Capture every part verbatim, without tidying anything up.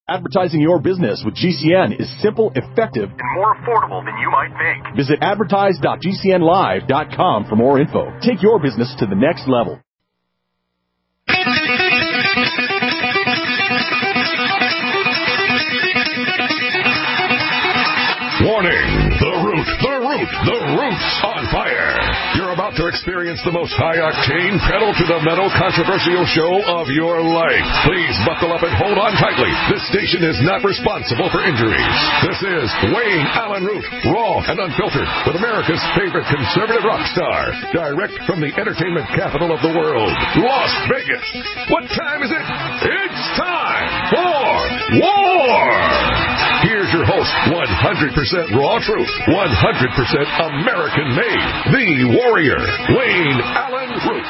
Advertising your business with G C N is simple, effective, and more affordable than you might think. Visit advertise dot g c n live dot com for more info. Take your business to the next level. Warning! The Root, the Root, the Root's on fire. You're about to experience the most high-octane, pedal-to-the-metal controversial show of your life. Please buckle up and hold on tightly. This station is not responsible for injuries. This is Wayne Allen Root, raw and unfiltered, with America's favorite conservative rock star. Direct from the entertainment capital of the world, Las Vegas. What time is it? It's time for war! Here's your host, one hundred percent raw truth, one hundred percent American-made, the warrior, Wayne Allen Root.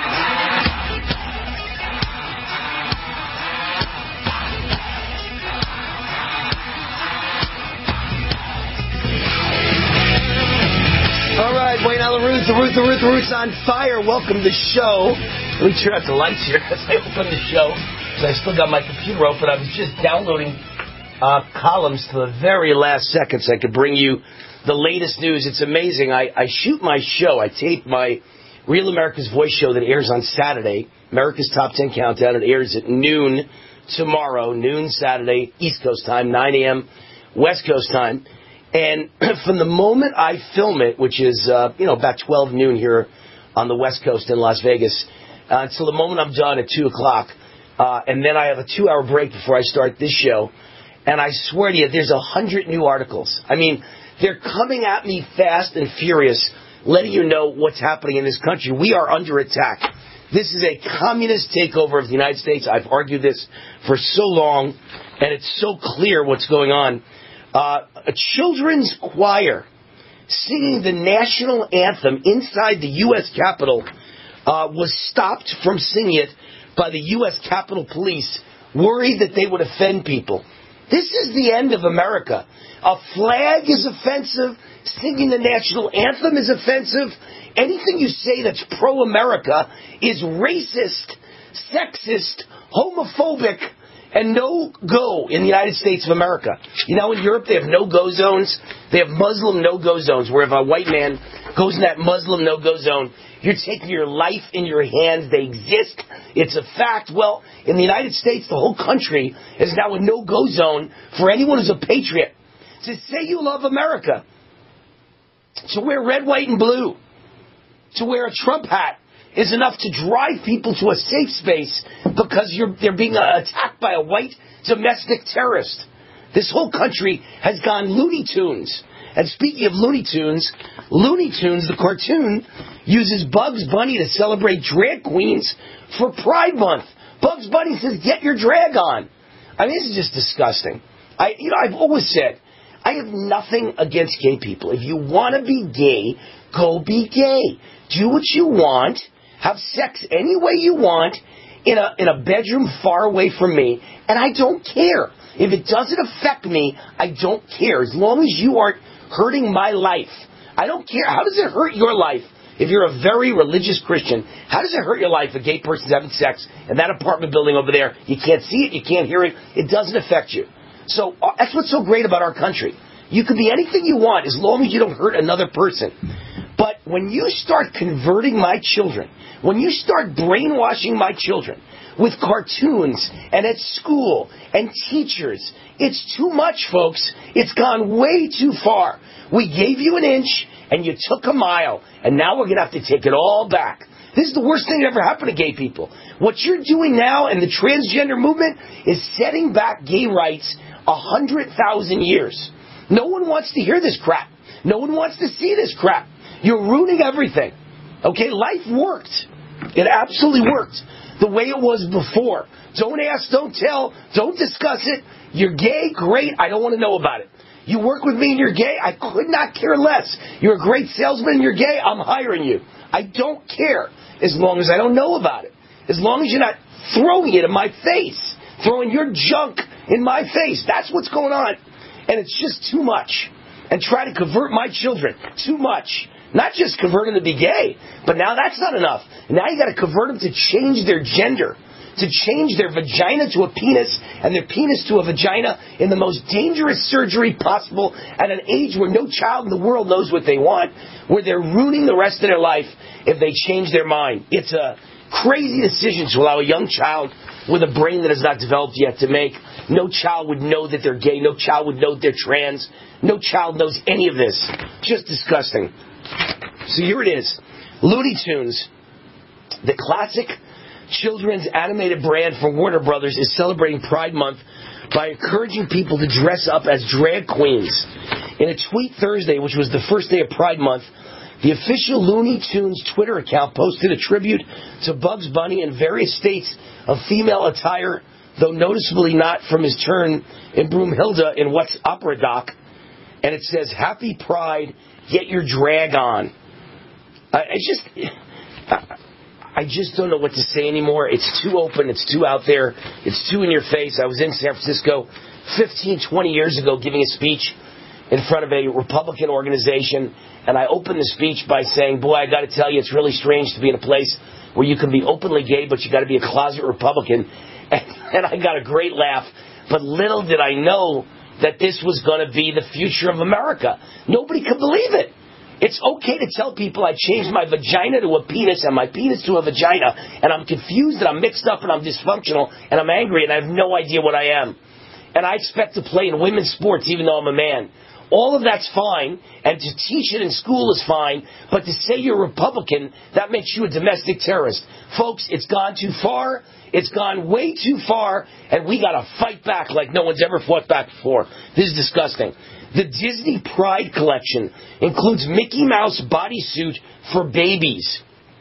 All right, Wayne Allen Root, the Root, the Root, the Root's on fire. Welcome to the show. Let me turn out the lights here as I open the show. So I still got my computer open. I was just downloading Uh, columns to the very last second so I could bring you the latest news. It's amazing. I, I shoot my show. I tape my Real America's Voice show that airs on Saturday, America's Top ten Countdown. It airs at noon tomorrow, noon Saturday, East Coast time, nine a.m. West Coast time. And from the moment I film it, which is, uh, you know, about twelve noon here on the West Coast in Las Vegas, uh, until the moment I'm done at two o'clock, uh, and then I have a two-hour break before I start this show. And I swear to you, there's a hundred new articles. I mean, they're coming at me fast and furious, letting you know what's happening in this country. We are under attack. This is a communist takeover of the United States. I've argued this for so long, and it's so clear what's going on. Uh, a children's choir singing the national anthem inside the U S Capitol uh, was stopped from singing it by the U S Capitol Police, worried that they would offend people. This is the end of America. A flag is offensive. Singing the national anthem is offensive. Anything you say that's pro-America is racist, sexist, homophobic, and no-go in the United States of America. You know, in Europe, they have no-go zones. They have Muslim no-go zones, where if a white man goes in that Muslim no-go zone, you're taking your life in your hands. They exist. It's a fact. Well, in the United States, the whole country is now a no-go zone for anyone who's a patriot. To say you love America, to wear red, white, and blue, to wear a Trump hat is enough to drive people to a safe space because you're, they're being attacked by a white domestic terrorist. This whole country has gone Looney Tunes. And speaking of Looney Tunes, Looney Tunes, the cartoon, uses Bugs Bunny to celebrate drag queens for Pride Month. Bugs Bunny says, get your drag on. I mean, this is just disgusting. I, you know, I've always said, I have nothing against gay people. If you want to be gay, go be gay. Do what you want. Have sex any way you want in a in a bedroom far away from me, and I don't care. If it doesn't affect me, I don't care. As long as you aren't hurting my life. I don't care. How does it hurt your life if you're a very religious Christian? How does it hurt your life if a gay person's having sex in that apartment building over there? You can't see it. You can't hear it. It doesn't affect you. So uh, that's what's so great about our country. You can be anything you want as long as you don't hurt another person. But when you start converting my children, when you start brainwashing my children with cartoons and at school and teachers, it's too much, folks. It's gone way too far. We gave you an inch and you took a mile, and now we're going to have to take it all back. This is the worst thing that ever happened to gay people. What you're doing now in the transgender movement is setting back gay rights a hundred thousand years. No one wants to hear this crap. No one wants to see this crap. You're ruining everything. Okay, life worked. It absolutely worked the way it was before. Don't ask, don't tell, don't discuss it. You're gay, great, I don't want to know about it. You work with me and you're gay, I could not care less. You're a great salesman and you're gay, I'm hiring you. I don't care as long as I don't know about it. As long as you're not throwing it in my face, throwing your junk in my face. That's what's going on. And it's just too much. And try to convert my children. Too much. Not just convert them to be gay, but now that's not enough. Now you got to convert them to change their gender. to change their vagina to a penis and their penis to a vagina in the most dangerous surgery possible at an age where no child in the world knows what they want, where they're ruining the rest of their life if they change their mind. It's a crazy decision to allow a young child with a brain that has not developed yet to make. No child would know that they're gay. No child would know that they're trans. No child knows any of this. Just disgusting. So here it is. Looney Tunes, the classic children's animated brand for Warner Brothers, is celebrating Pride Month by encouraging people to dress up as drag queens. In a tweet Thursday, which was the first day of Pride Month, the official Looney Tunes Twitter account posted a tribute to Bugs Bunny in various states of female attire, though noticeably not from his turn in Broomhilda in What's Opera Doc. And it says, "Happy Pride, get your drag on." I, I just... I, I just don't know what to say anymore. It's too open. It's too out there. It's too in your face. I was in San Francisco fifteen, twenty years ago giving a speech in front of a Republican organization, and I opened the speech by saying, boy, I got to tell you, it's really strange to be in a place where you can be openly gay, but you got to be a closet Republican. And, and I got a great laugh. But little did I know that this was going to be the future of America. Nobody could believe it. It's okay to tell people I changed my vagina to a penis and my penis to a vagina, and I'm confused and I'm mixed up and I'm dysfunctional and I'm angry and I have no idea what I am. And I expect to play in women's sports even though I'm a man. All of that's fine, and to teach it in school is fine, but to say you're a Republican, that makes you a domestic terrorist. Folks, it's gone too far. It's gone way too far, and we got to fight back like no one's ever fought back before. This is disgusting. The Disney Pride collection includes Mickey Mouse bodysuit for babies.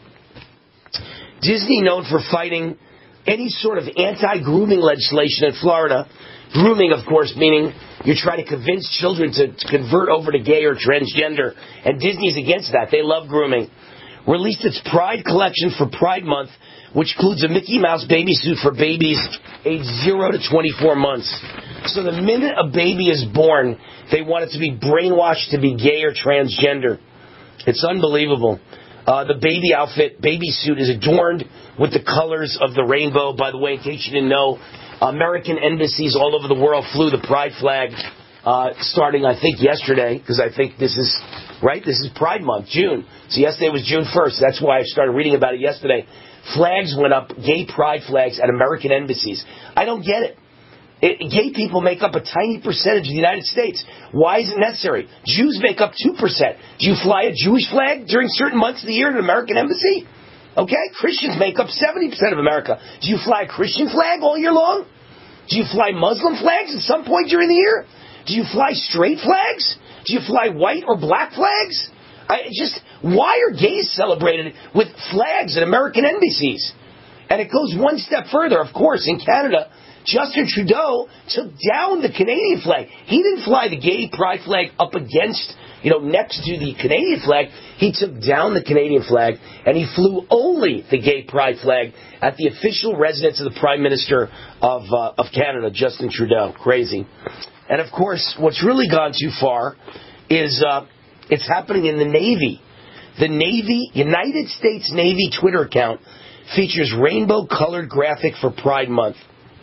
Disney, known for fighting any sort of anti-grooming legislation in Florida. Grooming, of course, meaning you're trying to convince children to, to convert over to gay or transgender. And Disney's against that. They love grooming. Released its Pride collection for Pride Month, which includes a Mickey Mouse baby suit for babies aged zero to twenty-four months. So the minute a baby is born, they want it to be brainwashed to be gay or transgender. It's unbelievable. Uh, the baby outfit, baby suit, is adorned with the colors of the rainbow. By the way, in case you didn't know, American embassies all over the world flew the Pride flag uh, starting, I think, yesterday, because I think this is, right, this is Pride Month, June. So yesterday was June first. That's why I started reading about it yesterday. Flags went up, gay pride flags at American embassies. I don't get it. It, gay people make up a tiny percentage of the United States. Why is it necessary? Jews make up two percent. Do you fly a Jewish flag during certain months of the year at an American embassy? Okay? Christians make up seventy percent of America. Do you fly a Christian flag all year long? Do you fly Muslim flags at some point during the year? Do you fly straight flags? Do you fly white or black flags? I just, why are gays celebrated with flags at American embassies? And it goes one step further. Of course, in Canada, Justin Trudeau took down the Canadian flag. He didn't fly the gay pride flag up against, you know, next to the Canadian flag. He took down the Canadian flag, and he flew only the gay pride flag at the official residence of the Prime Minister of uh, of Canada, Justin Trudeau. Crazy. And, of course, what's really gone too far is uh, it's happening in the Navy. The Navy, United States Navy Twitter account features rainbow-colored graphic for Pride Month.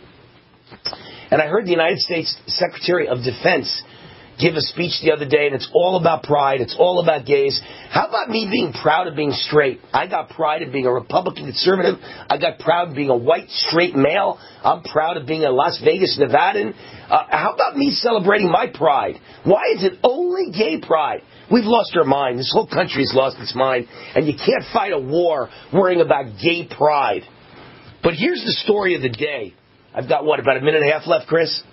And I heard the United States Secretary of Defense give a speech the other day, and it's all about pride. It's all about gays. How about me being proud of being straight? I got pride of being a Republican conservative. I got proud of being a white, straight male. I'm proud of being a Las Vegas Nevadan. Uh, how about me celebrating my pride? Why is it only gay pride? We've lost our mind. This whole country has lost its mind. And you can't fight a war worrying about gay pride. But here's the story of the day. I've got, what, about a minute and a half left, Chris?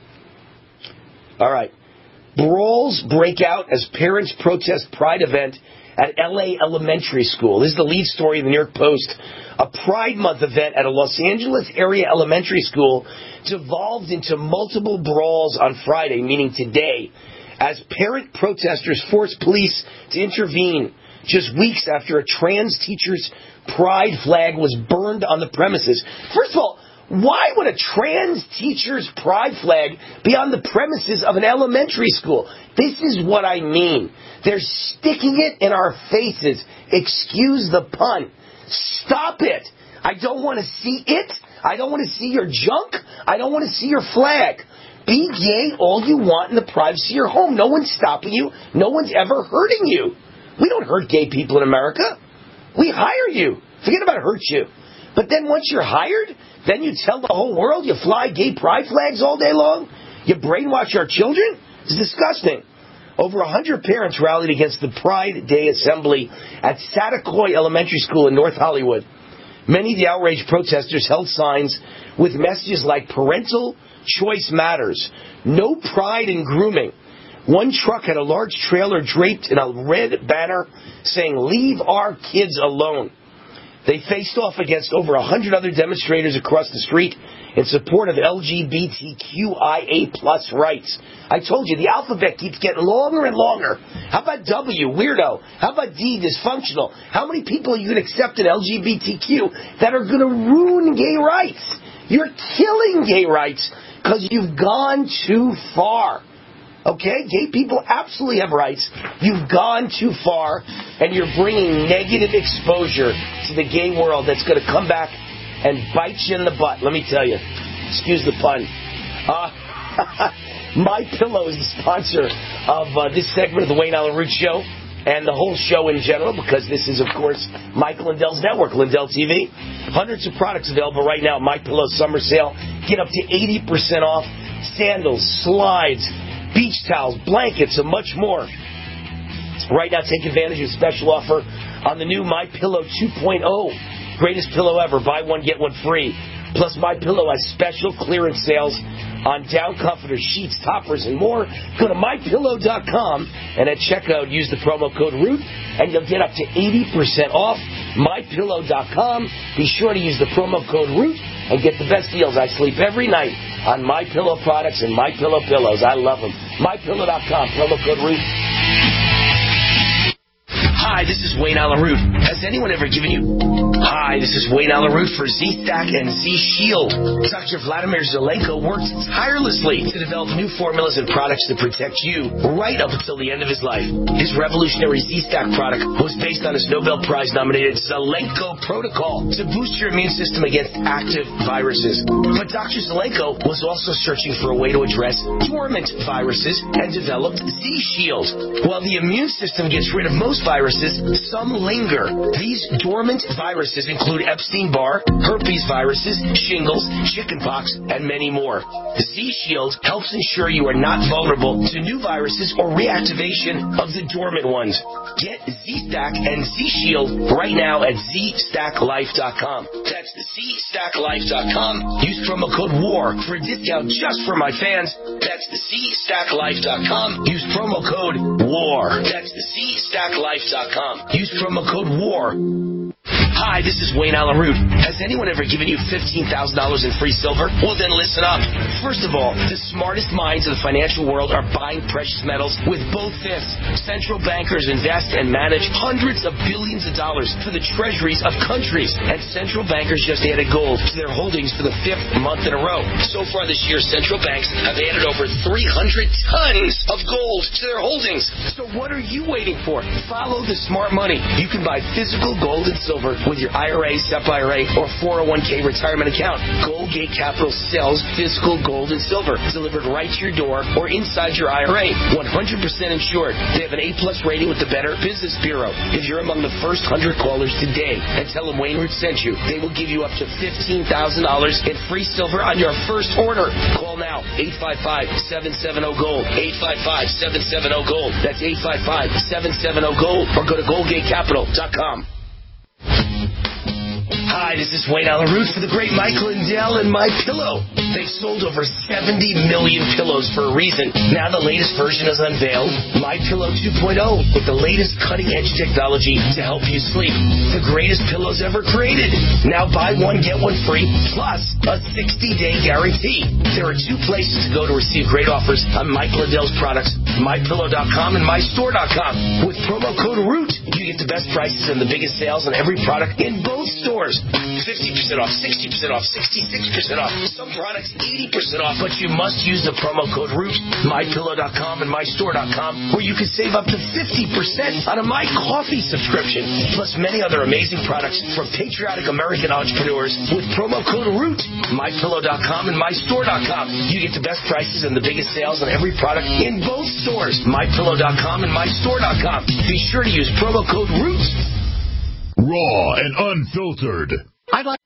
All right. Brawls break out as parents protest Pride event at L A Elementary School. This is the lead story of the New York Post. A Pride Month event at a Los Angeles area elementary school devolved into multiple brawls on Friday, meaning today, as parent protesters forced police to intervene just weeks after a trans teacher's pride flag was burned on the premises. First of all, why would a trans teacher's pride flag be on the premises of an elementary school? This is what I mean. They're sticking it in our faces. Excuse the pun. Stop it. I don't want to see it. I don't want to see your junk. I don't want to see your flag. Be gay all you want in the privacy of your home. No one's stopping you. No one's ever hurting you. We don't hurt gay people in America. We hire you. Forget about hurt you. But then once you're hired, then you tell the whole world you fly gay pride flags all day long? You brainwash our children? It's disgusting. Over one hundred parents rallied against the Pride Day assembly at Satakoy Elementary School in North Hollywood. Many of the outraged protesters held signs with messages like parental choice matters, no pride in grooming. One truck had a large trailer draped in a red banner saying, "Leave our kids alone." They faced off against over one hundred other demonstrators across the street in support of L G B T Q I A plus rights. I told you, the alphabet keeps getting longer and longer. How about W, weirdo? How about D, dysfunctional? How many people are you going to accept in L G B T Q that are going to ruin gay rights? You're killing gay rights because you've gone too far. Okay? Gay people absolutely have rights. You've gone too far, and you're bringing negative exposure to the gay world that's going to come back and bite you in the butt, let me tell you. Excuse the pun. Uh, MyPillow is the sponsor of uh, this segment of the Wayne Allyn Root Show and the whole show in general, because this is, of course, Mike Lindell's network, Lindell T V. Hundreds of products available right now at MyPillow Summer Sale. Get up to eighty percent off sandals, slides, beach towels, blankets, and much more. Right now, take advantage of a special offer on the new MyPillow two point oh. Greatest pillow ever. Buy one, get one free. Plus, MyPillow has special clearance sales on down comforters, sheets, toppers, and more. Go to my pillow dot com and at checkout use the promo code ROOT and you'll get up to eighty percent off. my pillow dot com. Be sure to use the promo code ROOT and get the best deals. I sleep every night on MyPillow products and MyPillow pillows. I love them. my pillow dot com, promo code ROOT. Hi, this is Wayne Allyn Root. Has anyone ever given you... Hi, this is Wayne Allyn Root for Z-Stack and Z-Shield. Doctor Vladimir Zelenko worked tirelessly to develop new formulas and products to protect you right up until the end of his life. His revolutionary Z-Stack product was based on his Nobel Prize-nominated Zelenko Protocol to boost your immune system against active viruses. But Doctor Zelenko was also searching for a way to address dormant viruses and developed Z-Shield. While the immune system gets rid of most viruses, some linger. These dormant viruses include Epstein-Barr, herpes viruses, shingles, chickenpox, and many more. Z-Shield helps ensure you are not vulnerable to new viruses or reactivation of the dormant ones. Get Z-Stack and Z-Shield right now at z stack life dot com. That's z stack life dot com. Use promo code WAR for a discount just for my fans. That's z stack life dot com. Use promo code WAR. That's z stack life dot com. Use promo code WAR. Hi, this is Wayne Allyn Root. Has anyone ever given you fifteen thousand dollars in free silver? Well, then listen up. First of all, the smartest minds of the financial world are buying precious metals with both fists. Central bankers invest and manage hundreds of billions of dollars for the treasuries of countries. And central bankers just added gold to their holdings for the fifth month in a row. So far this year, central banks have added over three hundred tons of gold to their holdings. So what are you waiting for? Follow the smart money. You can buy physical gold and silver with your I R A, S E P I R A, or four oh one k retirement account. Goldgate Capital sells physical gold and silver delivered right to your door or inside your I R A. one hundred percent insured. They have an A plus rating with the Better Business Bureau. If you're among the first one hundred callers today and tell them Wayne Root sent you, they will give you up to fifteen thousand dollars in free silver on your first order. Call now, eight five five, seven seven zero, GOLD, eight five five, seven seven zero, GOLD. That's eight five five, seven seven zero, GOLD, or go to goldgate capital dot com. Hi, this is Wayne Allyn Root for the great Mike Lindell and MyPillow. They've sold over seventy million pillows for a reason. Now the latest version is unveiled, MyPillow two point oh, with the latest cutting-edge technology to help you sleep. The greatest pillows ever created. Now buy one, get one free, plus a sixty-day guarantee. There are two places to go to receive great offers on Mike Lindell's products, my pillow dot com and my store dot com. With promo code ROOT, you get the best prices and the biggest sales on every product in both stores. fifty percent off, sixty percent off, sixty-six percent off. Some products eighty percent off. But you must use the promo code ROOT, my pillow dot com and my store dot com, where you can save up to fifty percent on a My Coffee subscription, plus many other amazing products from patriotic American entrepreneurs with promo code ROOT, my pillow dot com and my store dot com. You get the best prices and the biggest sales on every product in both stores, my pillow dot com and my store dot com. Be sure to use promo code ROOT. Raw and unfiltered. I'd like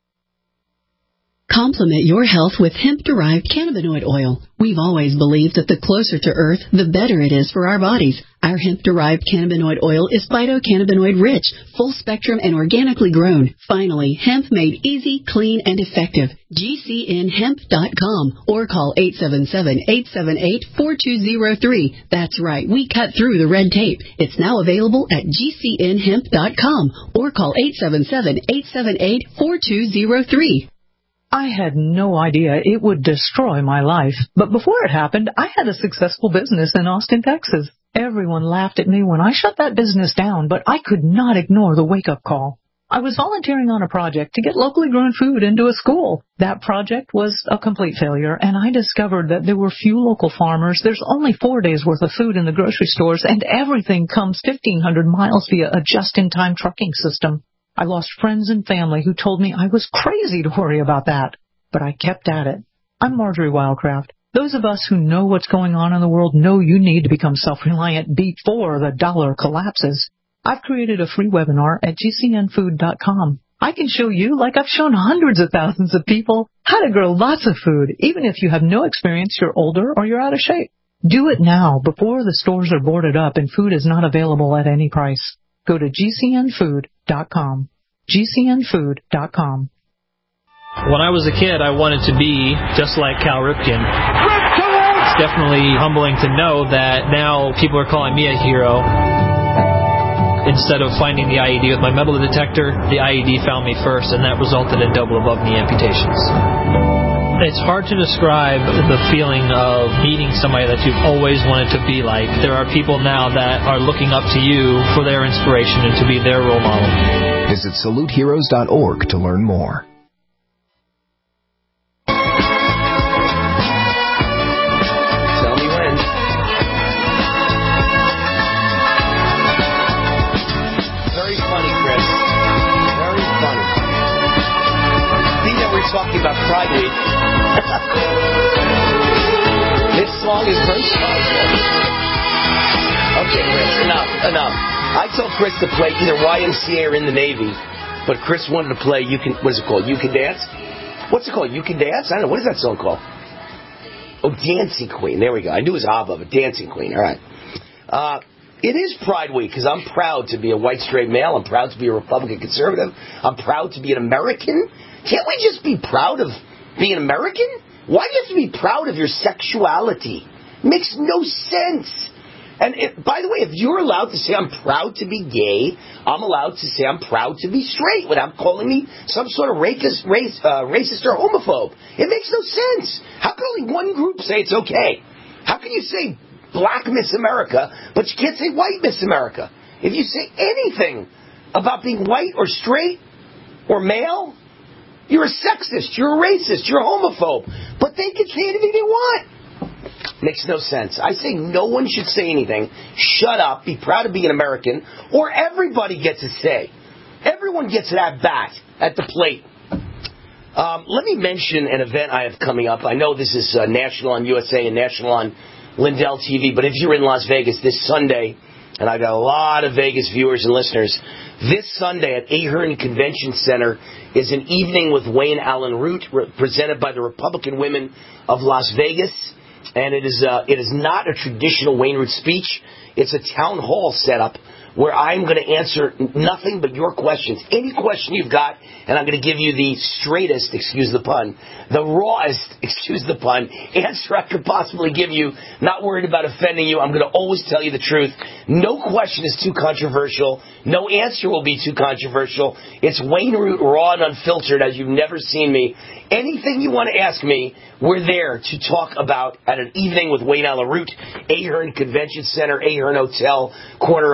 Complement your health with hemp-derived cannabinoid oil. We've always believed that the closer to Earth, the better it is for our bodies. Our hemp-derived cannabinoid oil is phytocannabinoid-rich, full-spectrum, and organically grown. Finally, hemp made easy, clean, and effective. G C N hemp dot com or call eight seven seven, eight seven eight, four two zero three. That's right, we cut through the red tape. It's now available at G C N hemp dot com or call eight seven seven, eight seven eight, four two zero three. I had no idea it would destroy my life. But before it happened, I had a successful business in Austin, Texas. Everyone laughed at me when I shut that business down, but I could not ignore the wake-up call. I was volunteering on a project to get locally grown food into a school. That project was a complete failure, and I discovered that there were few local farmers. There's only four days' worth of food in the grocery stores, and everything comes fifteen hundred miles via a just-in-time trucking system. I lost friends and family who told me I was crazy to worry about that, but I kept at it. I'm Marjorie Wildcraft. Those of us who know what's going on in the world know you need to become self-reliant before the dollar collapses. I've created a free webinar at G C N food dot com. I can show you, like I've shown hundreds of thousands of people, how to grow lots of food, even if you have no experience, you're older, or you're out of shape. Do it now before the stores are boarded up and food is not available at any price. Go to G C N food dot com. G C N food dot com. When I was a kid, I wanted to be just like Cal Ripken. It's definitely humbling to know that now people are calling me a hero. Instead of finding the I E D with my metal detector, the I E D found me first, and that resulted in double above knee amputations. It's hard to describe the feeling of meeting somebody that you've always wanted to be like. There are people now that are looking up to you for their inspiration and to be their role model. Visit salute heroes dot org to learn more. Tell me when. Very funny, Chris. Very funny. Being that we're talking about Pride Week, this song is very powerful. Okay, Chris, enough, enough. I told Chris to play either Y M C A or In the Navy, but Chris wanted to play You Can, what is it called? You Can Dance? What's it called? You Can Dance? I don't know. What is that song called? Oh, Dancing Queen. There we go. I knew it was ABBA, but Dancing Queen. All right. Uh, it is Pride Week because I'm proud to be a white straight male. I'm proud to be a Republican conservative. I'm proud to be an American. Can't we just be proud of being American? Why do you have to be proud of your sexuality? It makes no sense. And it, by the way, if you're allowed to say I'm proud to be gay, I'm allowed to say I'm proud to be straight without calling me some sort of racist, race, uh, racist or homophobe. It makes no sense. How can only one group say it's okay? How can you say black Miss America, but you can't say white Miss America? If you say anything about being white or straight or male, you're a sexist, you're a racist, you're a homophobe. But they can say anything they want. Makes no sense. I say no one should say anything. Shut up. Be proud of being an American. Or everybody gets a say. Everyone gets it at bat, at the plate. Um, let me mention an event I have coming up. I know this is uh, national on U S A and national on Lindell T V, but if you're in Las Vegas this Sunday, and I've got a lot of Vegas viewers and listeners, this Sunday at Ahern Convention Center is an evening with Wayne Allen Root, re- presented by the Republican Women of Las Vegas. And it is uh, it is not a traditional Wayne Root speech. It's a town hall setup where I'm going to answer nothing but your questions. Any question you've got, and I'm going to give you the straightest, excuse the pun, the rawest, excuse the pun, answer I could possibly give you. Not worried about offending you. I'm going to always tell you the truth. No question is too controversial. No answer will be too controversial. It's Wayne Root, raw and unfiltered, as you've never seen me. Anything you want to ask me, we're there to talk about at an evening with Wayne Allen Root, Ahern Convention Center, Ahern Hotel, corner of uh, South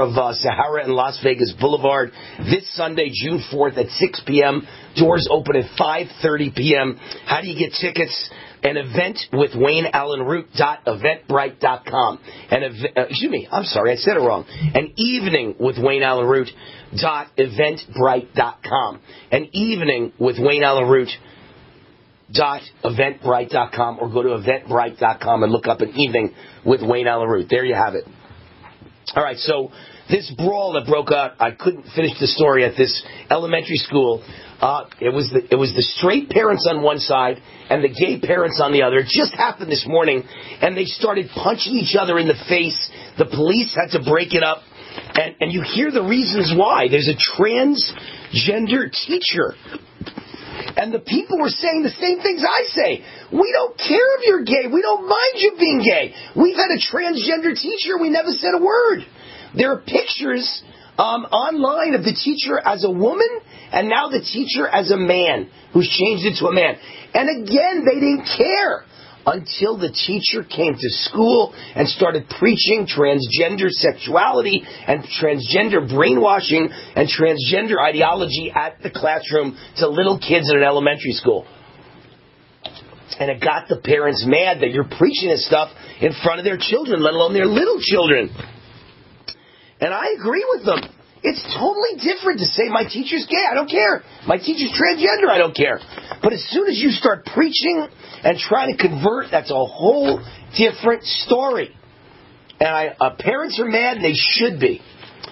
Sahara and Las Vegas Boulevard this Sunday, June fourth at six p.m. Doors open at five thirty p.m. How do you get tickets? An event with Wayne Allen Root dot eventbrite dot com. An ev- uh, excuse me, I'm sorry, I said it wrong. An evening with Wayne Allen Root dot eventbrite dot com. An evening with Wayne Allen Root dot eventbrite dot com, or go to eventbrite dot com and look up an evening with Wayne Allen Root. There you have it. All right, so this brawl that broke out, I couldn't finish the story at this elementary school. Uh, it was the it was the straight parents on one side and the gay parents on the other. It just happened this morning, and they started punching each other in the face. The police had to break it up, and, and you hear the reasons why. There's a transgender teacher, and the people were saying the same things I say. We don't care if you're gay. We don't mind you being gay. We've had a transgender teacher. We never said a word. There are pictures um, online of the teacher as a woman, and now the teacher as a man who's changed into a man. And again, they didn't care until the teacher came to school and started preaching transgender sexuality and transgender brainwashing and transgender ideology at the classroom to little kids in an elementary school. And it got the parents mad that you're preaching this stuff in front of their children, let alone their little children. And I agree with them. It's totally different to say my teacher's gay. I don't care. My teacher's transgender. I don't care. But as soon as you start preaching and trying to convert, that's a whole different story. And I, uh, parents are mad, and they should be.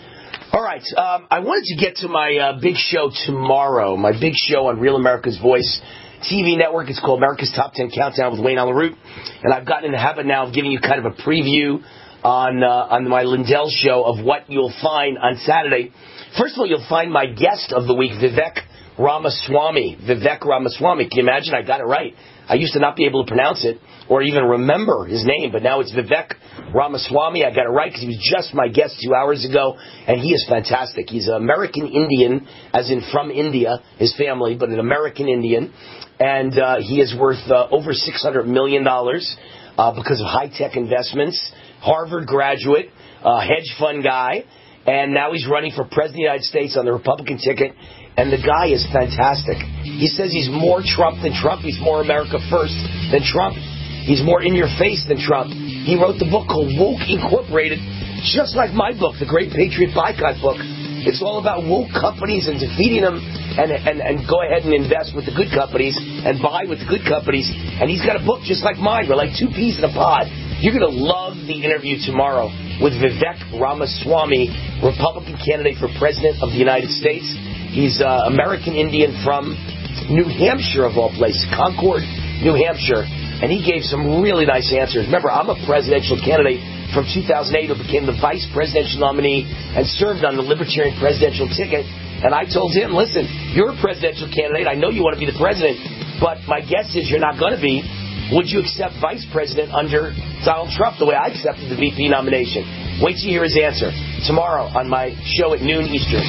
All right. Um, I wanted to get to my uh, big show tomorrow, my big show on Real America's Voice T V network. It's called America's Top ten Countdown with Wayne Allen Root. And I've gotten in the habit now of giving you kind of a preview on uh, on my Lindell show of what you'll find on Saturday. First of all, you'll find my guest of the week, Vivek Ramaswamy. Vivek Ramaswamy. Can you imagine? I got it right. I used to not be able to pronounce it or even remember his name, but now it's Vivek Ramaswamy. I got it right because he was just my guest two hours ago, and he is fantastic. He's an American Indian, as in from India, his family, but an American Indian, and uh, he is worth uh, over six hundred million dollars uh, because of high-tech investments. Harvard graduate, uh, hedge fund guy, and now he's running for president of the United States on the Republican ticket, and the guy is fantastic. He says he's more Trump than Trump. He's more America first than Trump. He's more in your face than Trump. He wrote the book called Woke Incorporated, just like my book, The Great Patriot Boycott book. It's all about woke companies and defeating them, and, and, and go ahead and invest with the good companies and buy with the good companies. And he's got a book just like mine. We're like two peas in a pod. You're going to love the interview tomorrow with Vivek Ramaswamy, Republican candidate for President of the United States. He's uh, American Indian from New Hampshire, of all places, Concord, New Hampshire. And he gave some really nice answers. Remember, I'm a presidential candidate from two thousand eight who became the vice presidential nominee and served on the Libertarian presidential ticket. And I told him, listen, you're a presidential candidate. I know you want to be the president, but my guess is you're not going to be. Would you accept vice president under Donald Trump the way I accepted the V P nomination? Wait till you hear his answer tomorrow on my show at noon Eastern.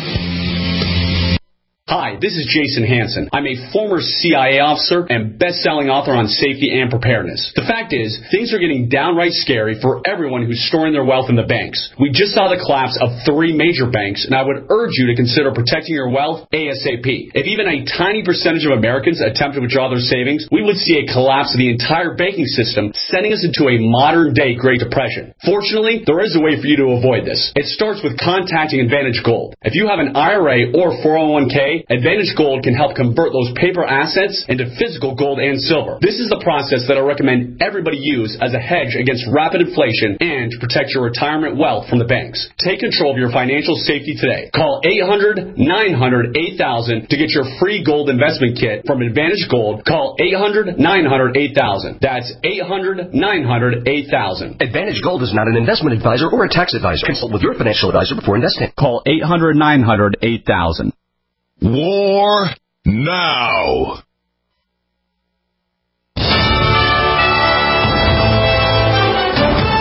Hi, this is Jason Hansen. I'm a former C I A officer and best-selling author on safety and preparedness. The fact is, things are getting downright scary for everyone who's storing their wealth in the banks. We just saw the collapse of three major banks, and I would urge you to consider protecting your wealth ASAP. If even a tiny percentage of Americans attempt to withdraw their savings, we would see a collapse of the entire banking system, sending us into a modern-day Great Depression. Fortunately, there is a way for you to avoid this. It starts with contacting Advantage Gold. If you have an I R A or four oh one k, Advantage Gold can help convert those paper assets into physical gold and silver. This is the process that I recommend everybody use as a hedge against rapid inflation and to protect your retirement wealth from the banks. Take control of your financial safety today. Call eight hundred nine hundred eight thousand to get your free gold investment kit from Advantage Gold. Call eight hundred nine hundred eight thousand. That's eight hundred nine hundred eight thousand. Advantage Gold is not an investment advisor or a tax advisor. Consult with your financial advisor before investing. Call eight hundred nine hundred eight thousand. War now. U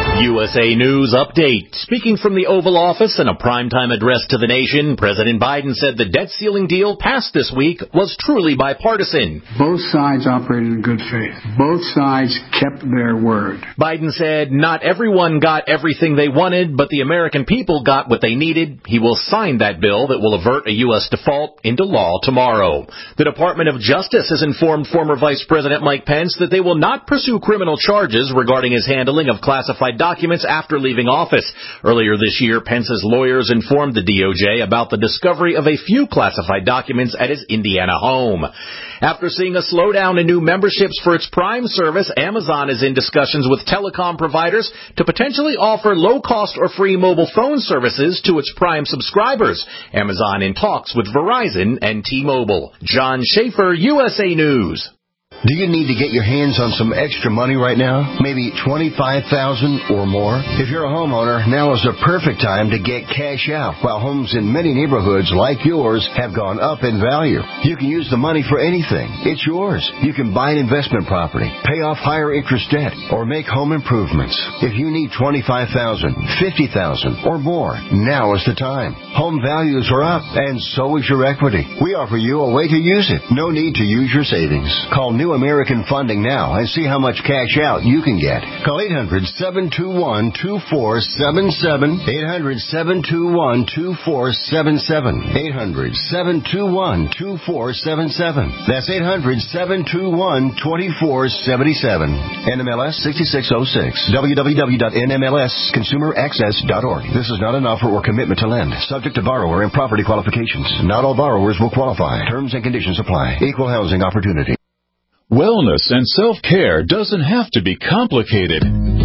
S A News Update. Speaking from the Oval Office in a primetime address to the nation, President Biden said the debt ceiling deal passed this week was truly bipartisan. Both sides operated in good faith. Both sides kept their word. Biden said not everyone got everything they wanted, but the American people got what they needed. He will sign that bill that will avert a U S default into law tomorrow. The Department of Justice has informed former Vice President Mike Pence that they will not pursue criminal charges regarding his handling of classified documents after leaving office. Earlier this year, Pence's lawyers informed the D O J about the discovery of a few classified documents at his Indiana home. After seeing a slowdown in new memberships for its Prime service, Amazon is in discussions with telecom providers to potentially offer low-cost or free mobile phone services to its Prime subscribers. Amazon in talks with Verizon and T-Mobile. John Schaefer, U S A News. Do you need to get your hands on some extra money right now? Maybe twenty-five thousand dollars or more? If you're a homeowner, now is the perfect time to get cash out. While homes in many neighborhoods like yours have gone up in value, you can use the money for anything. It's yours. You can buy an investment property, pay off higher interest debt, or make home improvements. If you need twenty-five thousand dollars, fifty thousand dollars, or more, now is the time. Home values are up, and so is your equity. We offer you a way to use it. No need to use your savings. Call New American Funding now and see how much cash out you can get. Call eight hundred, seven two one, two four seven seven, eight hundred, seven two one, two four seven seven, eight hundred, seven two one, two four seven seven. That's eight hundred, seven two one, two four seven seven. N M L S sixty-six oh six. w w w dot n m l s consumer access dot org. This is not an offer or commitment to lend. Subject to borrower and property qualifications. Not all borrowers will qualify. Terms and conditions apply. Equal housing opportunity. Wellness and self-care doesn't have to be complicated.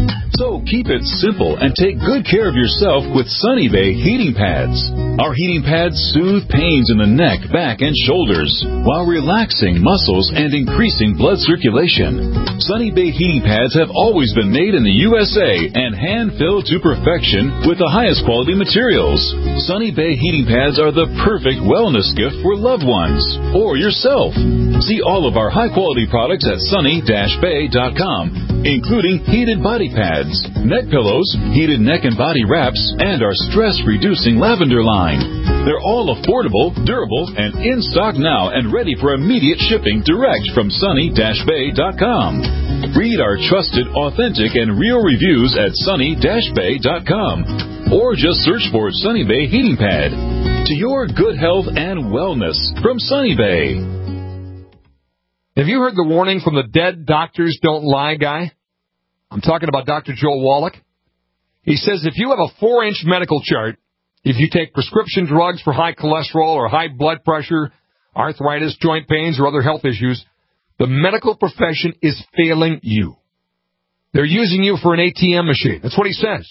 So keep it simple and take good care of yourself with Sunny Bay heating pads. Our heating pads soothe pains in the neck, back, and shoulders while relaxing muscles and increasing blood circulation. Sunny Bay heating pads have always been made in the U S A and hand-filled to perfection with the highest quality materials. Sunny Bay heating pads are the perfect wellness gift for loved ones or yourself. See all of our high-quality products at sunny dash bay dot com, including heated body pads, neck pillows, heated neck and body wraps, and our stress-reducing lavender line. They're all affordable, durable, and in stock now and ready for immediate shipping direct from sunny dash bay dot com. Read our trusted, authentic, and real reviews at sunny dash bay dot com, or just search for Sunny Bay Heating Pad. To your good health and wellness from Sunny Bay. Have you heard the warning from the Dead Doctors Don't Lie guy? I'm talking about Doctor Joel Wallach. He says if you have a four-inch medical chart, if you take prescription drugs for high cholesterol or high blood pressure, arthritis, joint pains, or other health issues, the medical profession is failing you. They're using you for an A T M machine. That's what he says.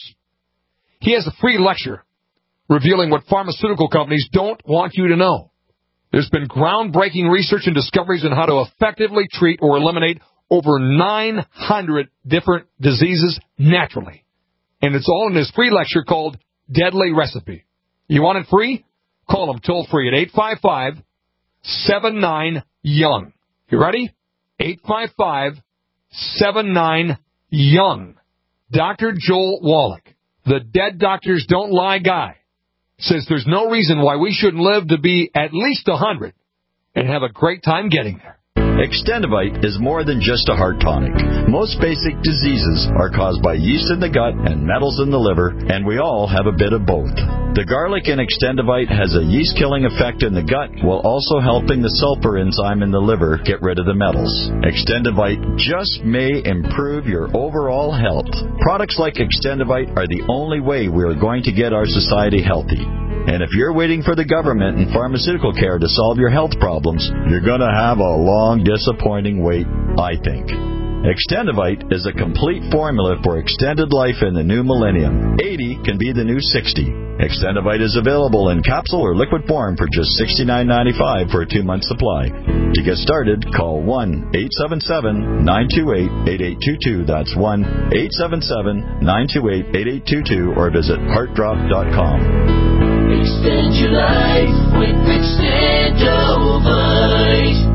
He has a free lecture revealing what pharmaceutical companies don't want you to know. There's been groundbreaking research and discoveries on how to effectively treat or eliminate over nine hundred different diseases naturally. And it's all in this free lecture called Deadly Recipe. You want it free? Call them toll free at eight five five, seven nine, young. You ready? eight five five, seven nine, young. Doctor Joel Wallach, the Dead Doctors Don't Lie guy, says there's no reason why we shouldn't live to be at least one hundred and have a great time getting there. Extendivite is more than just a heart tonic. Most basic diseases are caused by yeast in the gut and metals in the liver, and we all have a bit of both. The garlic in Extendivite has a yeast-killing effect in the gut while also helping the sulfur enzyme in the liver get rid of the metals. Extendivite just may improve your overall health. Products like Extendivite are the only way we are going to get our society healthy. And if you're waiting for the government and pharmaceutical care to solve your health problems, you're going to have a long, disappointing wait, I think. Extendivite is a complete formula for extended life in the new millennium. eighty can be the new sixty. Extendivite is available in capsule or liquid form for just sixty-nine ninety-five for a two-month supply. To get started, call one eight seven seven, nine two eight, eight eight two two. That's one eight seven seven, nine two eight, eight eight two two or visit heart drop dot com. Extend your life with Extendivite.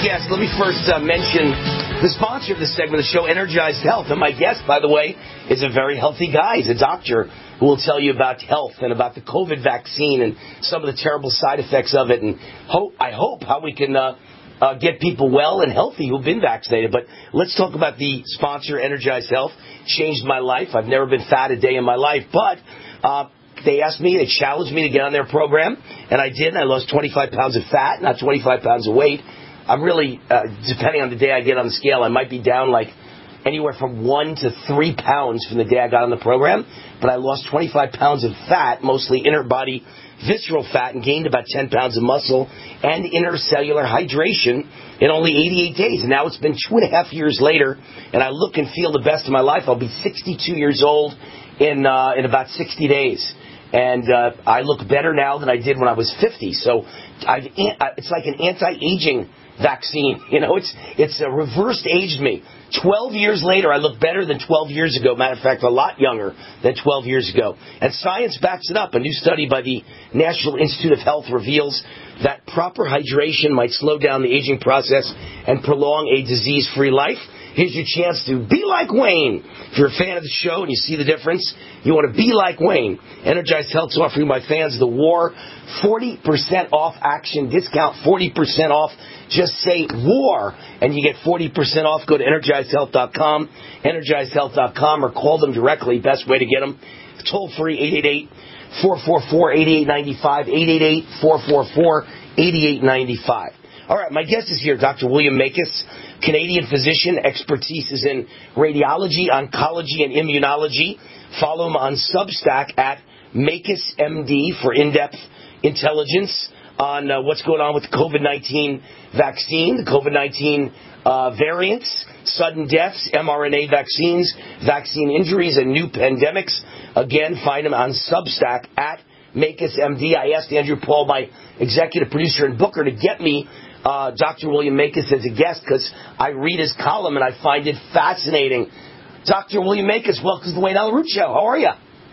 guest, let me first uh, mention the sponsor of this segment of the show, Energized Health. And my guest, by the way, is a very healthy guy. He's a doctor who will tell you about health and about the COVID vaccine and some of the terrible side effects of it. And hope, I hope how we can uh, uh, get people well and healthy who've been vaccinated. But let's talk about the sponsor, Energized Health. Changed my life. I've never been fat a day in my life. But uh, they asked me, they challenged me to get on their program. And I did. And I lost twenty-five pounds of fat, not twenty-five pounds of weight. I'm really, uh, depending on the day I get on the scale, I might be down like anywhere from one to three pounds from the day I got on the program. But I lost twenty-five pounds of fat, mostly inner body visceral fat, and gained about ten pounds of muscle and intercellular hydration in only eighty-eight days. And now it's been two and a half years later, and I look and feel the best of my life. I'll be sixty-two years old in uh, in about sixty days. And uh, I look better now than I did when I was fifty. So I've, it's like an anti-aging vaccine. You know, it's it's a reversed aged me. Twelve years later, I look better than twelve years ago. Matter of fact, a lot younger than twelve years ago. And science backs it up. A new study by the National Institute of Health reveals that proper hydration might slow down the aging process and prolong a disease-free life. Here's your chance to be like Wayne. If you're a fan of the show and you see the difference, you want to be like Wayne. Energized Health's offering my fans the war forty percent off action discount, forty percent off. Just say war, and you get forty percent off. Go to energized health dot com, energized health dot com, or call them directly. Best way to get them. Toll free, eight eight eight, four four four, eight eight nine five, eight eight eight, four four four, eight eight nine five. All right, my guest is here, Doctor William Makis, Canadian physician. Expertise is in radiology, oncology, and immunology. Follow him on Substack at Makis M D for in-depth intelligence on uh, what's going on with the COVID nineteen vaccine, the COVID nineteen uh, variants, sudden deaths, mRNA vaccines, vaccine injuries, and new pandemics. Again, find him on Substack at Makis M D. I asked Andrew Paul, my executive producer and booker, to get me uh, Doctor William Makis as a guest because I read his column and I find it fascinating. Doctor William Makis, welcome to the Wayne Allyn Root Show. How are you?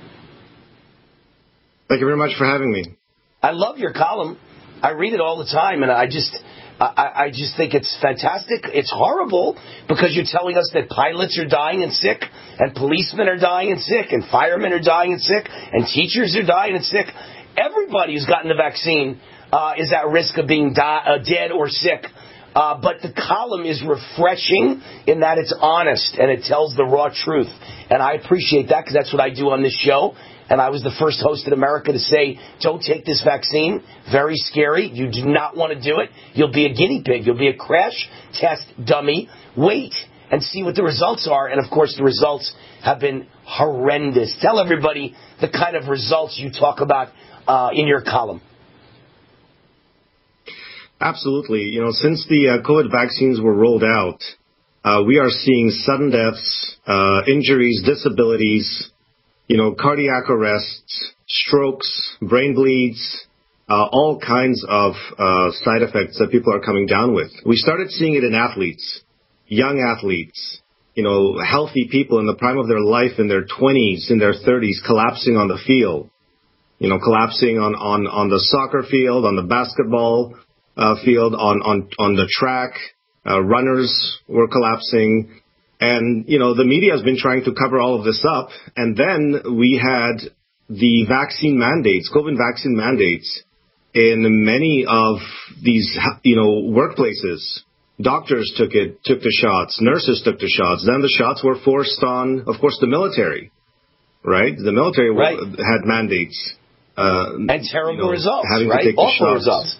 Thank you very much for having me. I love your column. I read it all the time, and I just, I, I just think it's fantastic. It's horrible because you're telling us that pilots are dying and sick, and policemen are dying and sick, and firemen are dying and sick, and teachers are dying and sick. Everybody who's gotten the vaccine uh, is at risk of being die, uh, dead or sick. Uh, but the column is refreshing in that it's honest and it tells the raw truth. And I appreciate that because that's what I do on this show. And I was the first host in America to say, don't take this vaccine. Very scary. You do not want to do it. You'll be a guinea pig. You'll be a crash test dummy. Wait and see what the results are. And, of course, the results have been horrendous. Tell everybody the kind of results you talk about uh, in your column. Absolutely. You know, since the uh, COVID vaccines were rolled out, uh, we are seeing sudden deaths, uh, injuries, disabilities, you know, cardiac arrests, strokes, brain bleeds, uh, all kinds of uh, side effects that people are coming down with. We started seeing it in athletes, young athletes, you know, healthy people in the prime of their life, in their twenties, in their thirties, collapsing on the field, you know, collapsing on, on, on the soccer field, on the basketball uh, field, on, on, on the track. Uh, runners were collapsing. And, you know, the media has been trying to cover all of this up. And then we had the vaccine mandates, COVID vaccine mandates in many of these, you know, workplaces. Doctors took it, took the shots. Nurses took the shots. Then the shots were forced on, of course, the military, right? The military right. had mandates. Uh, and terrible you know, results, having right? To take Awful the shots. results.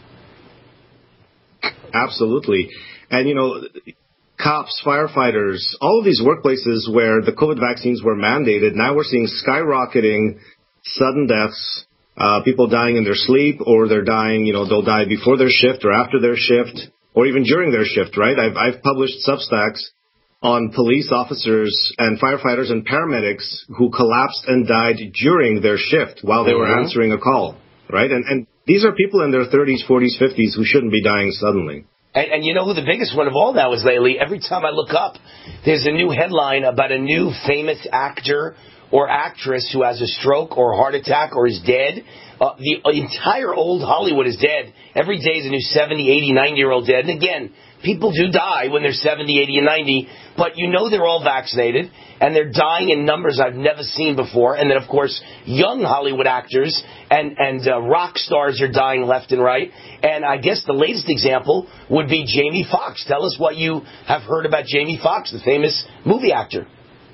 Absolutely. And, you know, cops, firefighters, all of these workplaces where the COVID vaccines were mandated, now we're seeing skyrocketing sudden deaths, uh, people dying in their sleep, or they're dying, you know, they'll die before their shift or after their shift, or even during their shift, right? I've, I've published Substacks on police officers and firefighters and paramedics who collapsed and died during their shift while they mm-hmm. were answering a call, right? And, and these are people in their thirties, forties, fifties who shouldn't be dying suddenly. And, and you know who the biggest one of all now is lately? Every time I look up, there's a new headline about a new famous actor or actress who has a stroke or a heart attack or is dead. Uh, the entire old Hollywood is dead. Every day is a new seventy, eighty, ninety-year-old dead. And again, people do die when they're seventy, eighty, and ninety, but you know they're all vaccinated, and they're dying in numbers I've never seen before. And then, of course, young Hollywood actors and, and uh, rock stars are dying left and right. And I guess the latest example would be Jamie Foxx. Tell us what you have heard about Jamie Foxx, the famous movie actor.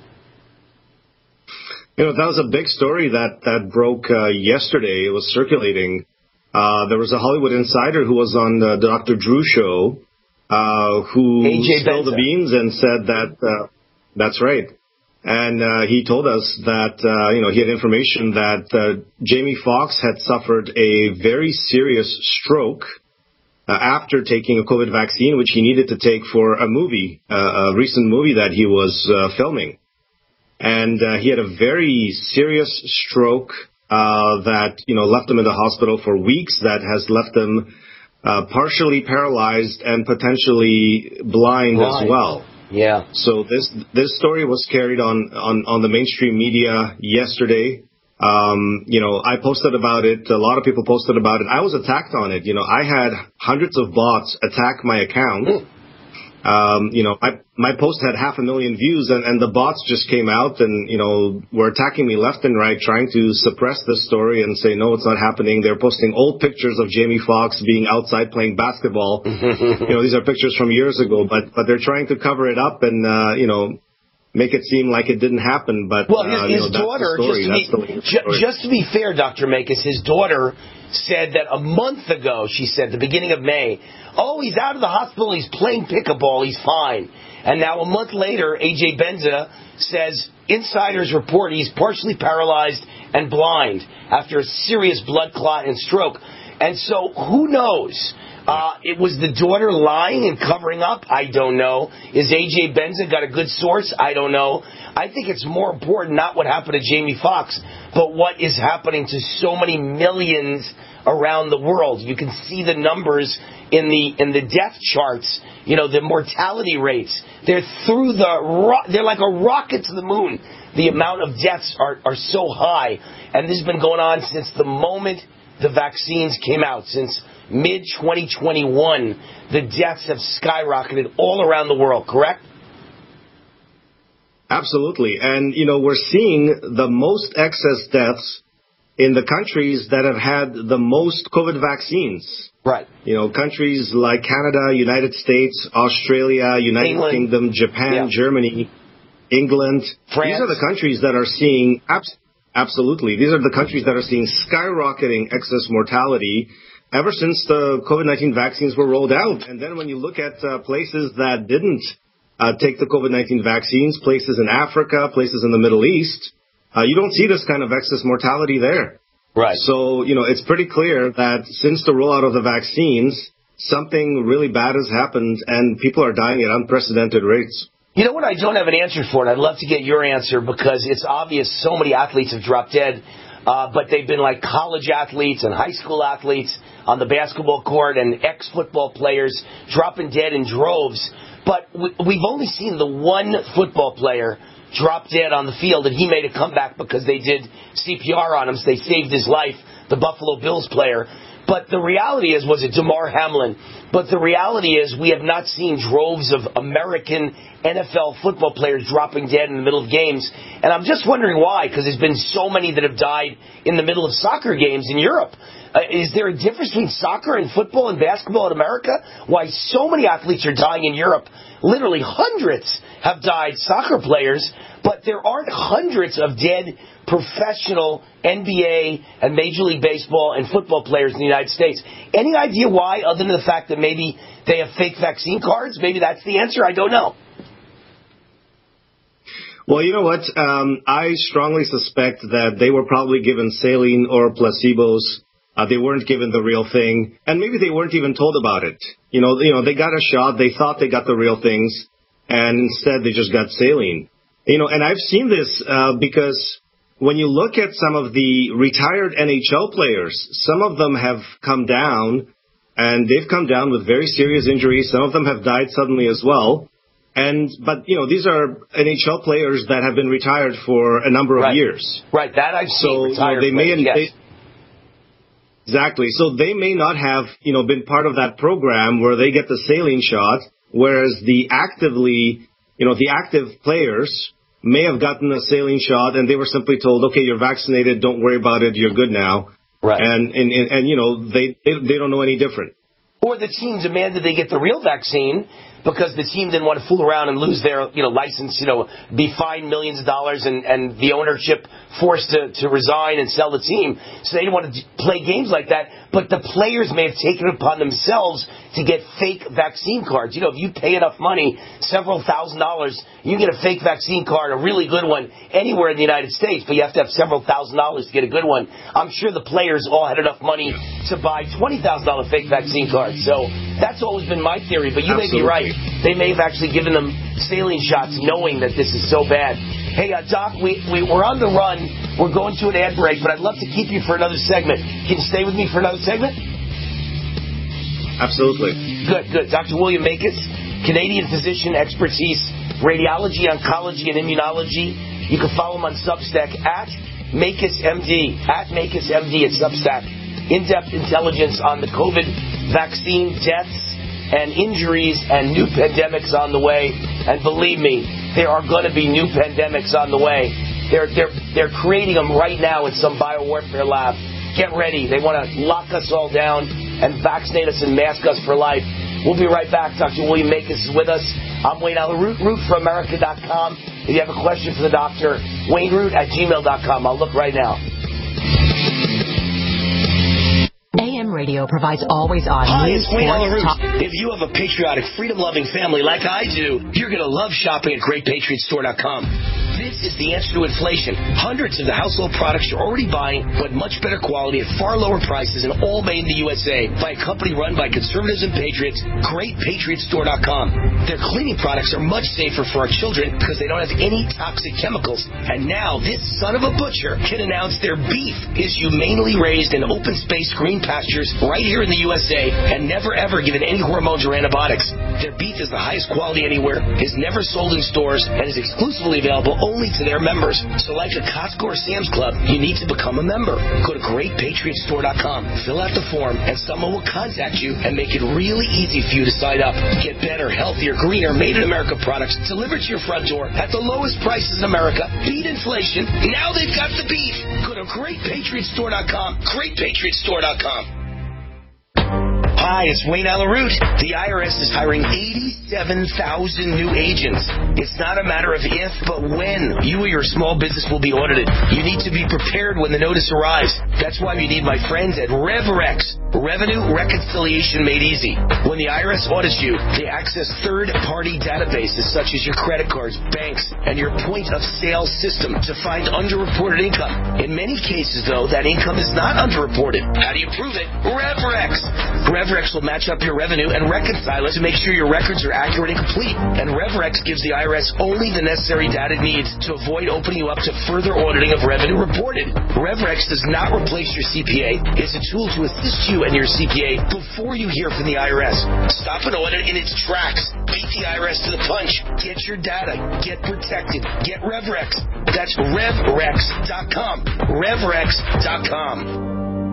You know, that was a big story that, that broke uh, yesterday. It was circulating. Uh, there was a Hollywood insider who was on the Doctor Drew show uh, who spilled the beans and said that, uh, that's right. And uh, he told us that, uh, you know, he had information that uh, Jamie Foxx had suffered a very serious stroke uh, after taking a COVID vaccine, which he needed to take for a movie, uh, a recent movie that he was uh, filming. And uh, he had a very serious stroke uh, that, you know, left him in the hospital for weeks, that has left him uh, partially paralyzed and potentially blind, blind as well. Yeah. So this this story was carried on, on, on the mainstream media yesterday. Um, you know, I posted about it. A lot of people posted about it. I was attacked on it. You know, I had hundreds of bots attack my account. Mm. Um, you know, I, my post had half a million views, and, and the bots just came out and, you know, were attacking me left and right, trying to suppress this story and say, no, it's not happening. They're posting old pictures of Jamie Foxx being outside playing basketball. You know, these are pictures from years ago, but, but they're trying to cover it up and, uh, you know, make it seem like it didn't happen. But, well, his, uh, you his know, daughter, that's the story. just, to be, ju- just to be fair, Doctor Makis, his daughter said that a month ago, she said, the beginning of May, oh, he's out of the hospital, he's playing pickleball, he's fine. And now a month later, A J Benza says, insiders report he's partially paralyzed and blind after a serious blood clot and stroke. And so, who knows? Uh, it was the daughter lying and covering up? I don't know. Is A J Benza got a good source? I don't know. I think it's more important not what happened to Jamie Foxx, but what is happening to so many millions around the world. You can see the numbers in the in the death charts. You know, the mortality rates. They're through the ro- they're like a rocket to the moon. The amount of deaths are, are so high, and this has been going on since the moment the vaccines came out, since mid twenty twenty-one. The deaths have skyrocketed all around the world, correct? Absolutely. And, you know, we're seeing the most excess deaths in the countries that have had the most COVID vaccines. Right. You know, countries like Canada, United States, Australia, United England. Kingdom, Japan, yeah. Germany, England. France. These are the countries that are seeing, abs- absolutely, these are the countries that are seeing skyrocketing excess mortality ever since the COVID nineteen vaccines were rolled out. And then when you look at uh, places that didn't uh, take the COVID nineteen vaccines, places in Africa, places in the Middle East, uh, you don't see this kind of excess mortality there. Right. So, you know, it's pretty clear that since the rollout of the vaccines, something really bad has happened and people are dying at unprecedented rates. You know what? I don't have an answer for it. I'd love to get your answer because it's obvious so many athletes have dropped dead. Uh, but they've been like college athletes and high school athletes on the basketball court and ex-football players dropping dead in droves. But we, we've only seen the one football player drop dead on the field, and he made a comeback because they did C P R on him, so they saved his life, the Buffalo Bills player. But the reality is, was it Damar Hamlin? But the reality is we have not seen droves of American N F L football players dropping dead in the middle of games. And I'm just wondering why, because there's been so many that have died in the middle of soccer games in Europe. Uh, is there a difference between soccer and football and basketball in America? Why so many athletes are dying in Europe? Literally hundreds have died, soccer players, but there aren't hundreds of dead professional N B A and Major League Baseball and football players in the United States. Any idea why, other than the fact that maybe they have fake vaccine cards? Maybe that's the answer? I don't know. Well, you know what? Um, I strongly suspect that they were probably given saline or placebos. Uh, they weren't given the real thing, and maybe they weren't even told about it. You know, you know, they got a shot. They thought they got the real things, and instead they just got saline. You know, and I've seen this uh, because when you look at some of the retired N H L players, some of them have come down, and they've come down with very serious injuries. Some of them have died suddenly as well. And but you know these are N H L players that have been retired for a number of right. years. Right, that I've seen. So retired you know, they players, may yes. they, exactly. So they may not have you know been part of that program where they get the saline shot, whereas the actively you know the active players may have gotten a saline shot and they were simply told, okay, you're vaccinated, don't worry about it, you're good now. Right. And and and, and you know they, they they don't know any different. Or the team demanded they get the real vaccine because the team didn't want to fool around and lose their, you know, license, you know, be fined millions of dollars and, and the ownership forced to, to resign and sell the team. So they didn't want to play games like that. But the players may have taken it upon themselves to get fake vaccine cards. You know, if you pay enough money, several thousand dollars, you get a fake vaccine card, a really good one, anywhere in the United States, but you have to have several thousand dollars to get a good one. I'm sure the players all had enough money to buy twenty thousand dollars fake vaccine cards. So that's always been my theory, but you Absolutely. may be right. They may have actually given them saline shots knowing that this is so bad. Hey, uh, Doc, we, we, we're on the run. We're going to an ad break, but I'd love to keep you for another segment. Can you stay with me for another segment? Absolutely. Good, good. Doctor William Makis, Canadian physician, expertise, radiology, oncology, and immunology. You can follow him on Substack at MakisMD, at MakisMD at Substack. In-depth intelligence on the COVID vaccine, deaths, and injuries, and new pandemics on the way. And believe me, there are going to be new pandemics on the way. They're they're they're creating them right now in some biowarfare lab. Get ready. They want to lock us all down and vaccinate us and mask us for life. We'll be right back. Doctor William Makis is with us. I'm Wayne Allyn Root, root for america dot com. If you have a question for the doctor, wayne root at gmail dot com. I'll look right now. A M Radio provides always-on Hi, news, it's Wayne Allyn Root. talk. If you have a patriotic, freedom-loving family like I do, you're going to love shopping at great patriot store dot com. This is the answer to inflation. Hundreds of the household products you're already buying, but much better quality at far lower prices and all made in the U S A by a company run by conservatives and patriots, great patriot store dot com. Their cleaning products are much safer for our children because they don't have any toxic chemicals. And now this son of a butcher can announce their beef is humanely raised in open space green pastures right here in the U S A and never ever given any hormones or antibiotics. Their beef is the highest quality anywhere, is never sold in stores, and is exclusively available only to their members. So like a Costco or Sam's Club, you need to become a member. Go to great patriot store dot com, fill out the form, and someone will contact you and make it really easy for you to sign up. Get better, healthier, greener, made in America products delivered to your front door at the lowest prices in America. Beat inflation. Now they've got the beef. Go to great patriot store dot com, great patriot store dot com. Hi, it's Wayne Allyn Root. The I R S is hiring eighty-seven thousand new agents. It's not a matter of if, but when you or your small business will be audited. You need to be prepared when the notice arrives. That's why you need my friends at RevRex, Revenue Reconciliation Made Easy. When the I R S audits you, they access third-party databases such as your credit cards, banks, and your point-of-sale system to find underreported income. In many cases, though, that income is not underreported. How do you prove it? RevRex. RevRex will match up your revenue and reconcile it to make sure your records are accurate and complete. And RevRex gives the I R S only the necessary data it needs to avoid opening you up to further auditing of revenue reported. RevRex does not replace your C P A. It's a tool to assist you and your C P A before you hear from the I R S. Stop an audit in its tracks. Beat the I R S to the punch. Get your data. Get protected. Get RevRex. That's rev rex dot com. rev rex dot com.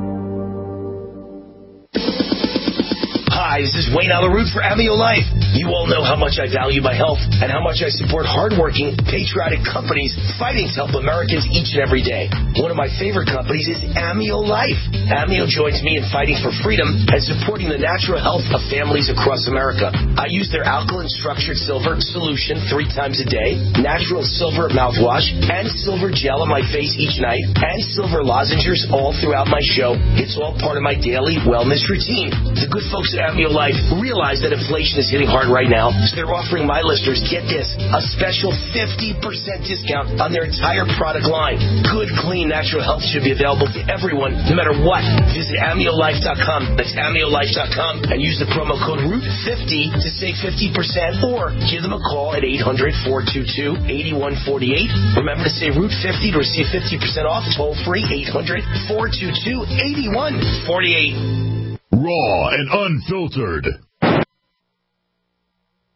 Hi, this is Wayne Allyn Root for Amio Life. You all know how much I value my health and how much I support hardworking, patriotic companies fighting to help Americans each and every day. One of my favorite companies is Amio Life. Amio joins me in fighting for freedom and supporting the natural health of families across America. I use their alkaline structured silver solution three times a day, natural silver mouthwash, and silver gel on my face each night, and silver lozenges all throughout my show. It's all part of my daily wellness routine. The good folks at Amio Life realize that inflation is hitting hard right now, so they're offering my listeners, get this, a special fifty percent discount on their entire product line. Good, clean, natural health should be available to everyone, no matter what. Visit amio life dot com. That's amio life dot com and use the promo code root fifty to save fifty percent, or give them a call at eight hundred, four two two, eight one four eight. Remember to say root fifty to receive fifty percent off. Toll free, eight hundred, four two two, eight one four eight. Raw and unfiltered.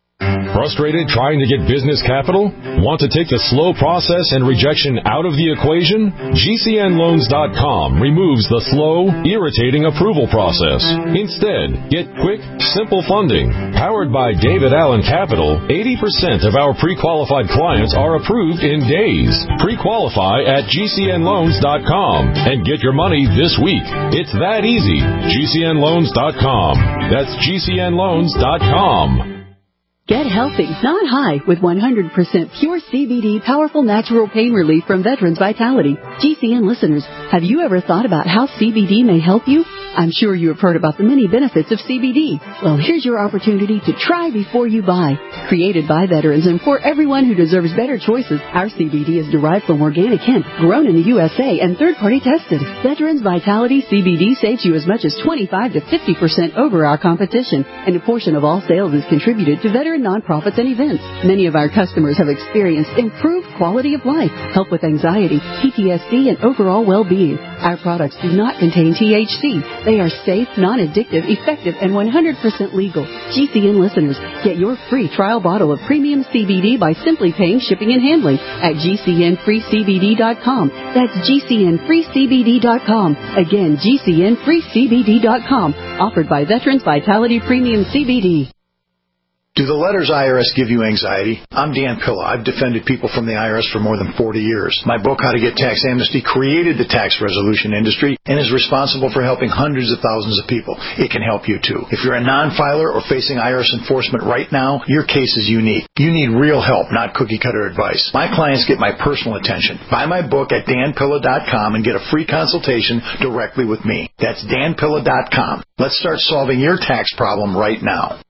Frustrated trying to get business capital? Want to take the slow process and rejection out of the equation? G C N loans dot com removes the slow, irritating approval process. Instead, get quick, simple funding. Powered by David Allen Capital, eighty percent of our pre-qualified clients are approved in days. Pre-qualify at G C N loans dot com and get your money this week. It's that easy. G C N loans dot com. That's G C N loans dot com. Get healthy, not high, with one hundred percent pure C B D powerful natural pain relief from Veterans Vitality. G C N listeners, have you ever thought about how C B D may help you? I'm sure you have heard about the many benefits of C B D. Well, here's your opportunity to try before you buy. Created by veterans and for everyone who deserves better choices, our C B D is derived from organic hemp, grown in the U S A, and third-party tested. Veterans Vitality C B D saves you as much as twenty-five to fifty percent over our competition, and a portion of all sales is contributed to veteran nonprofits and events. Many of our customers have experienced improved quality of life, help with anxiety, P T S D, and overall well-being. Our products do not contain T H C. They are safe, non-addictive, effective, and one hundred percent legal. G C N listeners, get your free trial bottle of premium C B D by simply paying shipping and handling at G C N free C B D dot com. That's G C N free C B D dot com. Again, G C N free C B D dot com. Offered by Veterans Vitality Premium C B D. Do the letters I R S give you anxiety? I'm Dan Pilla. I've defended people from the I R S for more than forty years. My book, How to Get Tax Amnesty, created the tax resolution industry and is responsible for helping hundreds of thousands of people. It can help you, too. If you're a non-filer or facing I R S enforcement right now, your case is unique. You need real help, not cookie-cutter advice. My clients get my personal attention. Buy my book at Dan Pilla dot com and get a free consultation directly with me. That's Dan Pilla dot com. Let's start solving your tax problem right now.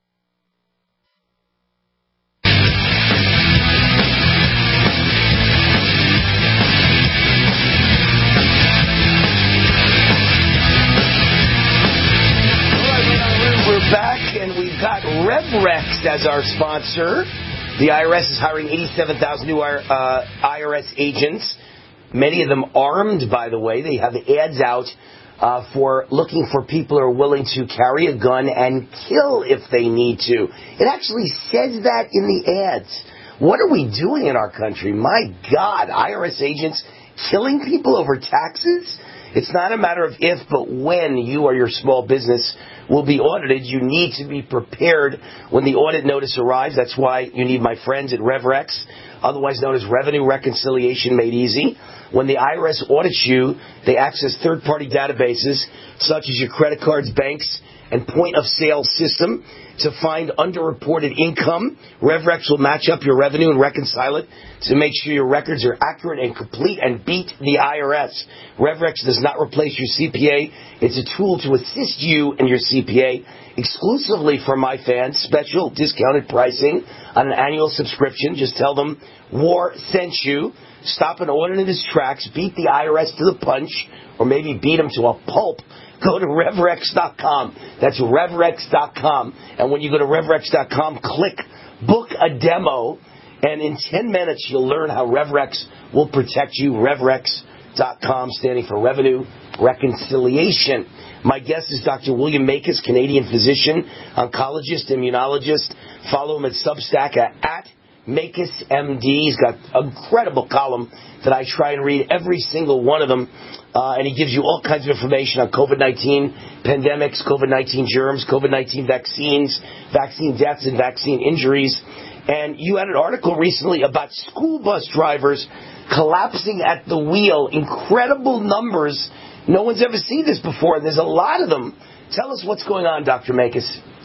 Back, and we've got RevRex as our sponsor. The I R S is hiring eighty-seven thousand new uh, I R S agents, many of them armed, by the way. They have ads out uh, for looking for people who are willing to carry a gun and kill if they need to. It actually says that in the ads. What are we doing in our country? My God, I R S agents killing people over taxes? It's not a matter of if, but when you or your small business will be audited. You need to be prepared when the audit notice arrives. That's why you need my friends at RevRex, otherwise known as Revenue Reconciliation Made Easy. When the I R S audits you, they access third-party databases such as your credit cards, banks, and point-of-sale system to find underreported income. RevRex will match up your revenue and reconcile it to make sure your records are accurate and complete and beat the I R S. RevRex does not replace your C P A. It's a tool to assist you and your C P A. Exclusively for my fans, special discounted pricing on an annual subscription. Just tell them War sent you. Stop an audit in his tracks. Beat the I R S to the punch, or maybe beat him to a pulp. Go to RevRex dot com. That's RevRex dot com. And when you go to RevRex dot com, click Book a Demo. And in ten minutes, you'll learn how RevRex will protect you. RevRex dot com, standing for Revenue Reconciliation. My guest is Doctor William Makis, Canadian physician, oncologist, immunologist. Follow him at Substack at, at Makis M D. He's got an incredible column that I try and read every single one of them. Uh, and he gives you all kinds of information on COVID nineteen pandemics, COVID nineteen germs, COVID nineteen vaccines, vaccine deaths, and vaccine injuries. And you had an article recently about school bus drivers collapsing at the wheel. Incredible numbers. No one's ever seen this before, and there's a lot of them. Tell us what's going on, Doctor Makis.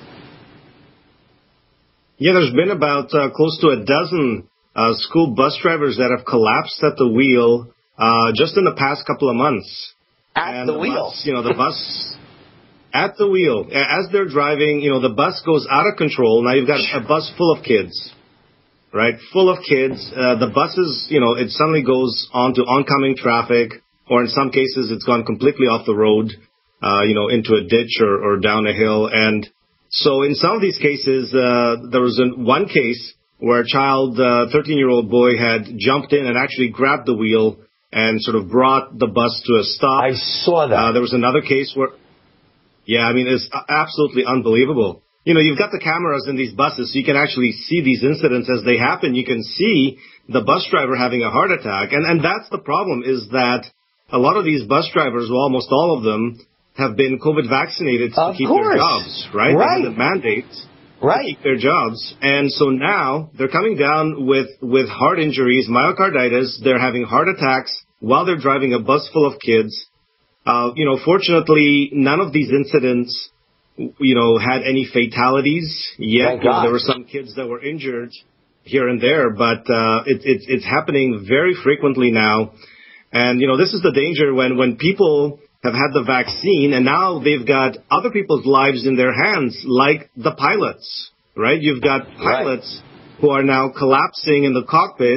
Yeah, there's been about uh, close to a dozen uh, school bus drivers that have collapsed at the wheel uh, just in the past couple of months. At and the, the wheel? Bus, you know, the bus at the wheel. As they're driving, you know, the bus goes out of control. Now you've got a bus full of kids, right? Full of kids. Uh, the buses, you know, it suddenly goes onto oncoming traffic, or in some cases it's gone completely off the road, uh, you know, into a ditch or, or down a hill. And so in some of these cases, uh, there was an, one case where a child, uh, thirteen-year-old boy had jumped in and actually grabbed the wheel and sort of brought the bus to a stop. I saw that. Uh, there was another case where, yeah, I mean, it's absolutely unbelievable. you know, you've got the cameras in these buses, so you can actually see these incidents as they happen. You can see the bus driver having a heart attack. And, and that's the problem, is that a lot of these bus drivers, well, almost all of them, have been COVID vaccinated to of keep course. their jobs, right? Right. They have the mandates right. to keep their jobs. And so now they're coming down with, with heart injuries, myocarditis. They're having heart attacks while they're driving a bus full of kids. Uh, you know, fortunately, none of these incidents, you know, had any fatalities yet. You know, there were some kids that were injured here and there, but uh, it, it, it's happening very frequently now. And, you know, this is the danger when, when people have had the vaccine and now they've got other people's lives in their hands, like the pilots, right? You've got pilots right. who are now collapsing in the cockpit,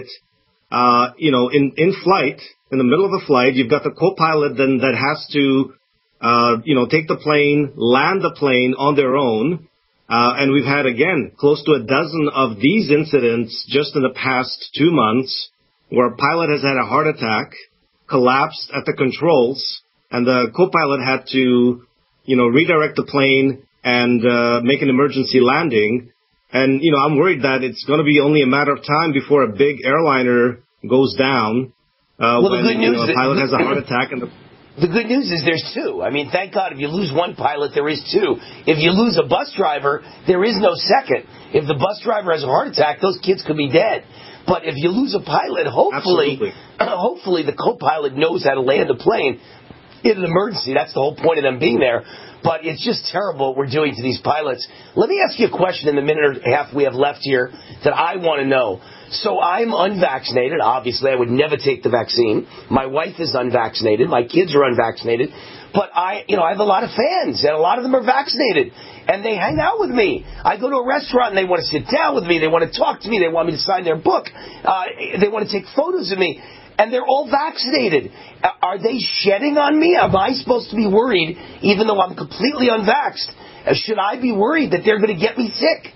uh, you know, in, in flight, in the middle of a flight. You've got the co-pilot then that has to, uh, you know, take the plane, land the plane on their own. Uh, and we've had, again, close to a dozen of these incidents just in the past two months where a pilot has had a heart attack, collapsed at the controls, and the co-pilot had to, you know, redirect the plane and uh, make an emergency landing. And, you know, I'm worried that it's going to be only a matter of time before a big airliner goes down uh, well, when the good you news know, a pilot has a heart attack. And the The good news is there's two. I mean, thank God, if you lose one pilot, there is two. If you lose a bus driver, there is no second. If the bus driver has a heart attack, those kids could be dead. But if you lose a pilot, hopefully, hopefully the co-pilot knows how to land a plane in an emergency. That's the whole point of them being there. But it's just terrible what we're doing to these pilots. Let me ask you a question in the minute and a half we have left here that I want to know. So I'm unvaccinated. Obviously, I would never take the vaccine. My wife is unvaccinated. My kids are unvaccinated. But I, you know, I have a lot of fans, and a lot of them are vaccinated. And they hang out with me. I go to a restaurant, and they want to sit down with me. They want to talk to me. They want me to sign their book. Uh, they want to take photos of me. And they're all vaccinated. Are they shedding on me? Am I supposed to be worried, even though I'm completely unvaxxed? Should I be worried that they're going to get me sick?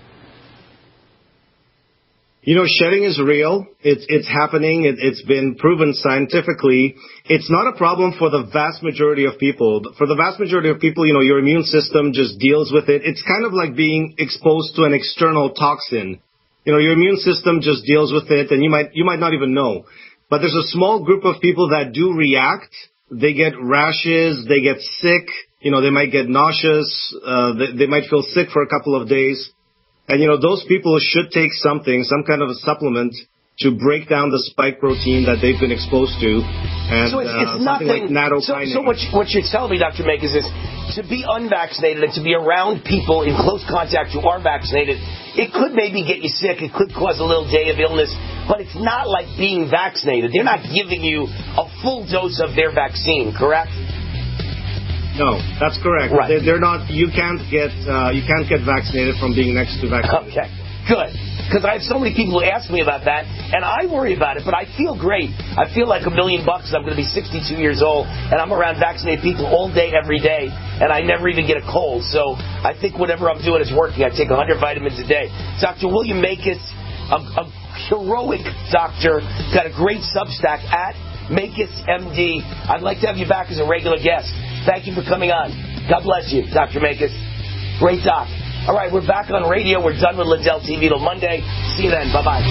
You know, shedding is real. It's it's happening. It, it's been proven scientifically. It's not a problem for the vast majority of people. For the vast majority of people, you know, your immune system just deals with it. It's kind of like being exposed to an external toxin. You know, your immune system just deals with it, and you might you might not even know. But there's a small group of people that do react. They get rashes. They get sick. You know, they might get nauseous. Uh, they, they might feel sick for a couple of days. And, you know, those people should take something, some kind of a supplement to break down the spike protein that they've been exposed to. And, so it's, it's uh, nothing. Like nattokinase. So, so what, you, what you're telling me, Doctor Makis, is to be unvaccinated and to be around people in close contact who are vaccinated, it could maybe get you sick. It could cause a little day of illness. But it's not like being vaccinated. They're not giving you a full dose of their vaccine, correct? No, that's correct. Right. They're, they're not. You can't get. Uh, you can't get vaccinated from being next to vaccinated. Okay, good. Because I have so many people who ask me about that, and I worry about it. But I feel great. I feel like a million bucks. I'm going to be sixty-two years old, and I'm around vaccinated people all day, every day, and I never even get a cold. So I think whatever I'm doing is working. I take one hundred vitamins a day. Doctor William Makis, a, a heroic doctor, got a great Substack at Makis M D. I'd like to have you back as a regular guest. Thank you for coming on. God bless you, Doctor Makis. Great doc. All right, we're back on radio. We're done with Lindell T V till Monday. See you then. Bye-bye.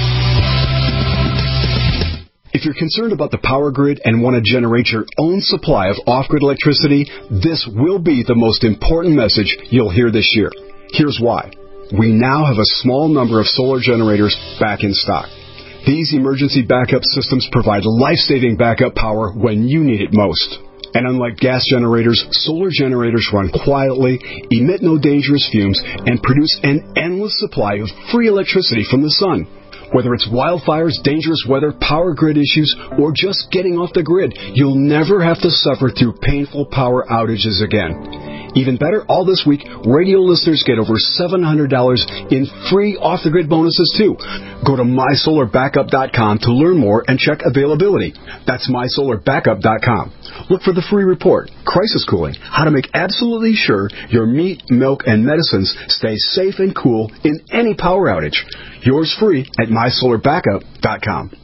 If you're concerned about the power grid and want to generate your own supply of off-grid electricity, this will be the most important message you'll hear this year. Here's why. We now have a small number of solar generators back in stock. These emergency backup systems provide life-saving backup power when you need it most. And unlike gas generators, solar generators run quietly, emit no dangerous fumes, and produce an endless supply of free electricity from the sun. Whether it's wildfires, dangerous weather, power grid issues, or just getting off the grid, you'll never have to suffer through painful power outages again. Even better, all this week, radio listeners get over seven hundred dollars in free off-the-grid bonuses, too. Go to my solar backup dot com to learn more and check availability. That's my solar backup dot com. Look for the free report, Crisis Cooling, how to make absolutely sure your meat, milk, and medicines stay safe and cool in any power outage. Yours free at my solar backup dot com.